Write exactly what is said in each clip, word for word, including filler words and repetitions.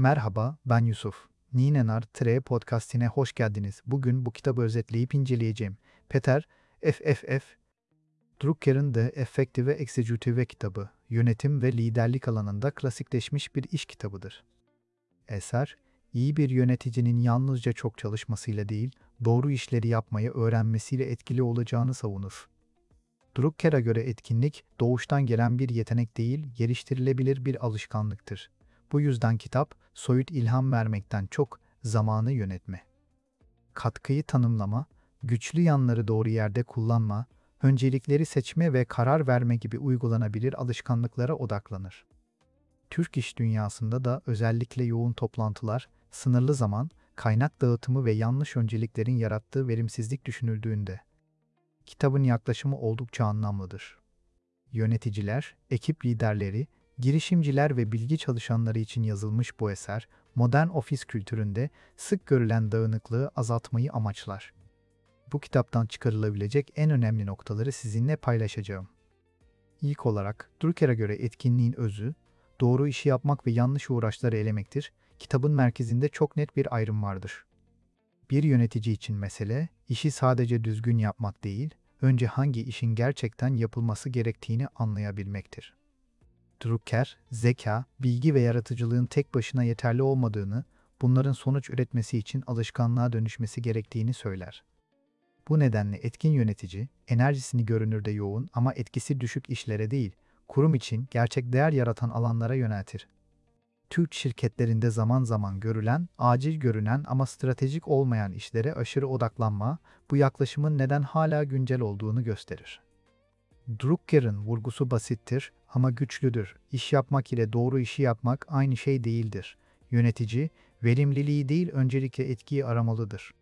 Merhaba, ben Yusuf. Ninenar Tre Podcast'ine hoş geldiniz. Bugün bu kitabı özetleyip inceleyeceğim. Peter F F F. Drucker'ın The Effective Executive kitabı, yönetim ve liderlik alanında klasikleşmiş bir iş kitabıdır. Eser, iyi bir yöneticinin yalnızca çok çalışmasıyla değil, doğru işleri yapmayı öğrenmesiyle etkili olacağını savunur. Drucker'a göre etkinlik, doğuştan gelen bir yetenek değil, geliştirilebilir bir alışkanlıktır. Bu yüzden kitap, soyut ilham vermekten çok, zamanı yönetme, katkıyı tanımlama, güçlü yanları doğru yerde kullanma, öncelikleri seçme ve karar verme gibi uygulanabilir alışkanlıklara odaklanır. Türk iş dünyasında da özellikle yoğun toplantılar, sınırlı zaman, kaynak dağıtımı ve yanlış önceliklerin yarattığı verimsizlik düşünüldüğünde, kitabın yaklaşımı oldukça anlamlıdır. Yöneticiler, ekip liderleri, girişimciler ve bilgi çalışanları için yazılmış bu eser, modern ofis kültüründe sık görülen dağınıklığı azaltmayı amaçlar. Bu kitaptan çıkarılabilecek en önemli noktaları sizinle paylaşacağım. İlk olarak, Drucker'a göre etkinliğin özü, doğru işi yapmak ve yanlış uğraşları elemektir. Kitabın merkezinde çok net bir ayrım vardır. Bir yönetici için mesele, işi sadece düzgün yapmak değil, önce hangi işin gerçekten yapılması gerektiğini anlayabilmektir. Drucker, zeka, bilgi ve yaratıcılığın tek başına yeterli olmadığını, bunların sonuç üretmesi için alışkanlığa dönüşmesi gerektiğini söyler. Bu nedenle etkin yönetici, enerjisini görünürde yoğun ama etkisi düşük işlere değil, kurum için gerçek değer yaratan alanlara yöneltir. Türk şirketlerinde zaman zaman görülen, acil görünen ama stratejik olmayan işlere aşırı odaklanma, bu yaklaşımın neden hala güncel olduğunu gösterir. Drucker'ın vurgusu basittir ama güçlüdür. İş yapmak ile doğru işi yapmak aynı şey değildir. Yönetici, verimliliği değil öncelikle etkiyi aramalıdır.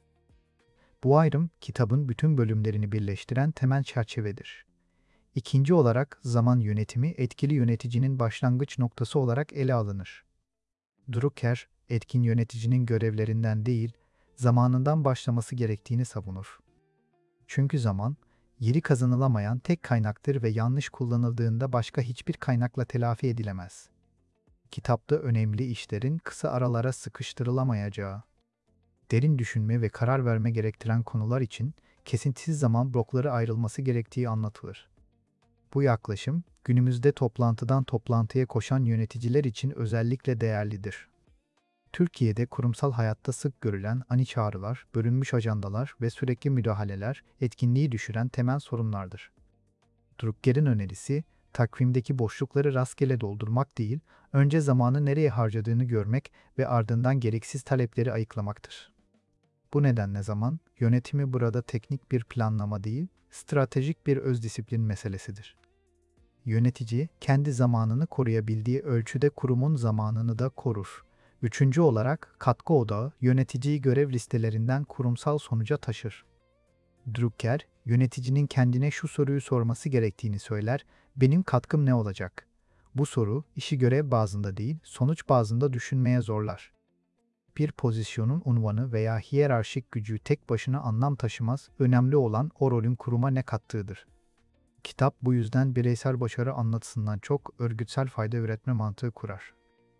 Bu ayrım, kitabın bütün bölümlerini birleştiren temel çerçevedir. İkinci olarak, zaman yönetimi etkili yöneticinin başlangıç noktası olarak ele alınır. Drucker, etkin yöneticinin görevlerinden değil, zamanından başlaması gerektiğini savunur. Çünkü zaman, yeri kazanılamayan tek kaynaktır ve yanlış kullanıldığında başka hiçbir kaynakla telafi edilemez. Kitapta önemli işlerin kısa aralara sıkıştırılamayacağı, derin düşünme ve karar verme gerektiren konular için kesintisiz zaman blokları ayrılması gerektiği anlatılır. Bu yaklaşım, günümüzde toplantıdan toplantıya koşan yöneticiler için özellikle değerlidir. Türkiye'de kurumsal hayatta sık görülen ani çağrılar, bölünmüş ajandalar ve sürekli müdahaleler etkinliği düşüren temel sorunlardır. Drucker'in önerisi, takvimdeki boşlukları rastgele doldurmak değil, önce zamanı nereye harcadığını görmek ve ardından gereksiz talepleri ayıklamaktır. Bu nedenle zaman, yönetimi burada teknik bir planlama değil, stratejik bir özdisiplin meselesidir. Yönetici, kendi zamanını koruyabildiği ölçüde kurumun zamanını da korur. Üçüncü olarak, katkı odağı, yöneticiyi görev listelerinden kurumsal sonuca taşır. Drucker, yöneticinin kendine şu soruyu sorması gerektiğini söyler, benim katkım ne olacak? Bu soru, işi görev bazında değil, sonuç bazında düşünmeye zorlar. Bir pozisyonun unvanı veya hiyerarşik gücü tek başına anlam taşımaz, önemli olan o rolün kuruma ne kattığıdır. Kitap bu yüzden bireysel başarı anlatısından çok örgütsel fayda üretme mantığı kurar.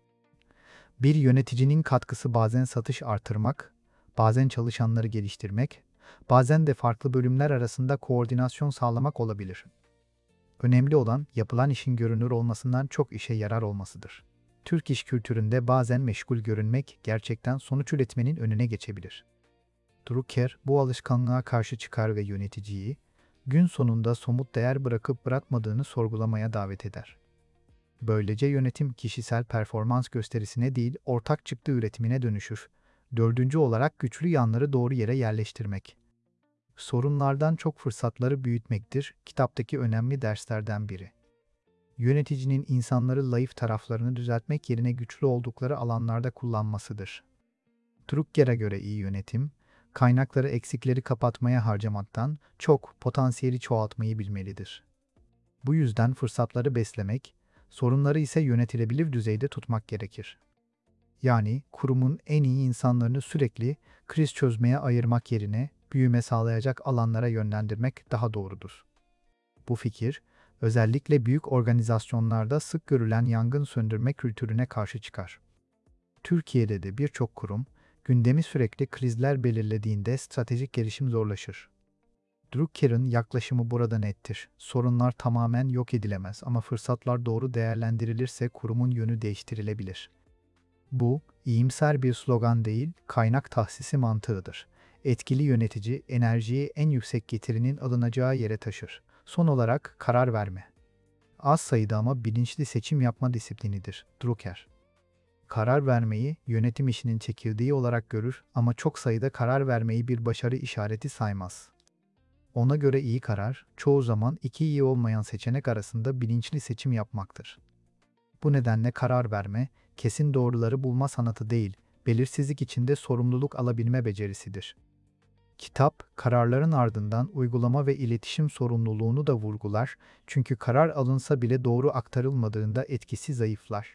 Bir yöneticinin katkısı bazen satış artırmak, bazen çalışanları geliştirmek, bazen de farklı bölümler arasında koordinasyon sağlamak olabilir. Önemli olan yapılan işin görünür olmasından çok işe yarar olmasıdır. Türk iş kültüründe bazen meşgul görünmek gerçekten sonuç üretmenin önüne geçebilir. Drucker bu alışkanlığa karşı çıkar ve yöneticiyi, gün sonunda somut değer bırakıp bırakmadığını sorgulamaya davet eder. Böylece yönetim kişisel performans gösterisine değil, ortak çıktı üretimine dönüşür. Dördüncü olarak güçlü yanları doğru yere yerleştirmek. Sorunlardan çok fırsatları büyütmektir, kitaptaki önemli derslerden biri. Yöneticinin insanları zayıf taraflarını düzeltmek yerine güçlü oldukları alanlarda kullanmasıdır. Drucker'a göre iyi yönetim, kaynakları eksikleri kapatmaya harcamaktan çok potansiyeli çoğaltmayı bilmelidir. Bu yüzden fırsatları beslemek, sorunları ise yönetilebilir düzeyde tutmak gerekir. Yani kurumun en iyi insanlarını sürekli kriz çözmeye ayırmak yerine büyüme sağlayacak alanlara yönlendirmek daha doğrudur. Bu fikir, özellikle büyük organizasyonlarda sık görülen yangın söndürme kültürüne karşı çıkar. Türkiye'de de birçok kurum, gündemi sürekli krizler belirlediğinde stratejik gelişim zorlaşır. Drucker'ın yaklaşımı burada nettir. Sorunlar tamamen yok edilemez ama fırsatlar doğru değerlendirilirse kurumun yönü değiştirilebilir. Bu, iyimser bir slogan değil, kaynak tahsisi mantığıdır. Etkili yönetici, enerjiyi en yüksek getirinin alınacağı yere taşır. Son olarak karar verme. Az sayıda ama bilinçli seçim yapma disiplinidir. Drucker. Karar vermeyi yönetim işinin çekirdeği olarak görür ama çok sayıda karar vermeyi bir başarı işareti saymaz. Ona göre iyi karar, çoğu zaman iki iyi olmayan seçenek arasında bilinçli seçim yapmaktır. Bu nedenle karar verme, kesin doğruları bulma sanatı değil, belirsizlik içinde sorumluluk alabilme becerisidir. Kitap, kararların ardından uygulama ve iletişim sorumluluğunu da vurgular, çünkü karar alınsa bile doğru aktarılmadığında etkisi zayıflar.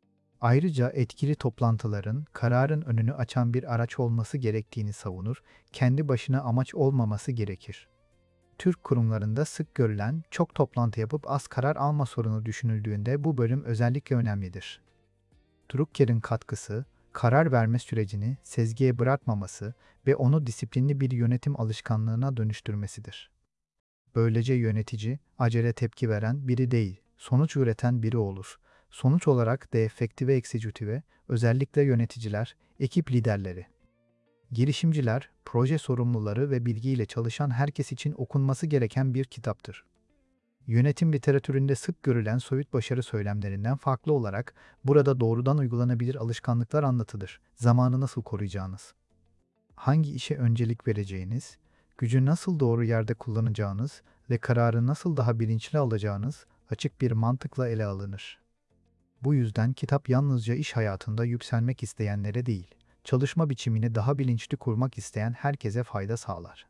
Ayrıca etkili toplantıların, kararın önünü açan bir araç olması gerektiğini savunur, kendi başına amaç olmaması gerekir. Türk kurumlarında sık görülen, çok toplantı yapıp az karar alma sorunu düşünüldüğünde bu bölüm özellikle önemlidir. Drucker'in katkısı, karar verme sürecini sezgiye bırakmaması ve onu disiplinli bir yönetim alışkanlığına dönüştürmesidir. Böylece yönetici, acele tepki veren biri değil, sonuç üreten biri olur. Sonuç olarak da efektive eksecütive, özellikle yöneticiler, ekip liderleri, girişimciler, proje sorumluları ve bilgiyle çalışan herkes için okunması gereken bir kitaptır. Yönetim literatüründe sık görülen soyut başarı söylemlerinden farklı olarak burada doğrudan uygulanabilir alışkanlıklar anlatılır. Zamanı nasıl koruyacağınız, hangi işe öncelik vereceğiniz, gücü nasıl doğru yerde kullanacağınız ve kararı nasıl daha bilinçli alacağınız açık bir mantıkla ele alınır. Bu yüzden kitap yalnızca iş hayatında yükselmek isteyenlere değil, çalışma biçimini daha bilinçli kurmak isteyen herkese fayda sağlar.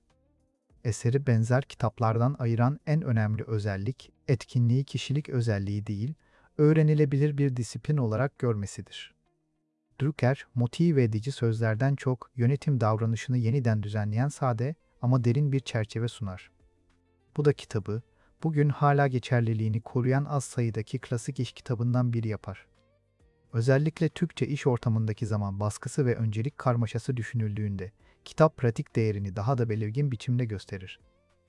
Eseri benzer kitaplardan ayıran en önemli özellik, etkinliği kişilik özelliği değil, öğrenilebilir bir disiplin olarak görmesidir. Drucker, motive edici sözlerden çok yönetim davranışını yeniden düzenleyen sade ama derin bir çerçeve sunar. Bu da kitabı, bugün hala geçerliliğini koruyan az sayıdaki klasik iş kitabından biri yapar. Özellikle Türkçe iş ortamındaki zaman baskısı ve öncelik karmaşası düşünüldüğünde, kitap pratik değerini daha da belirgin biçimde gösterir.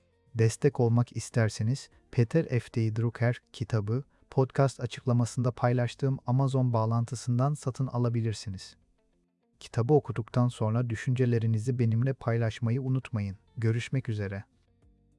Destek olmak isterseniz, Peter F D Drucker kitabı, podcast açıklamasında paylaştığım Amazon bağlantısından satın alabilirsiniz. Kitabı okuduktan sonra düşüncelerinizi benimle paylaşmayı unutmayın. Görüşmek üzere.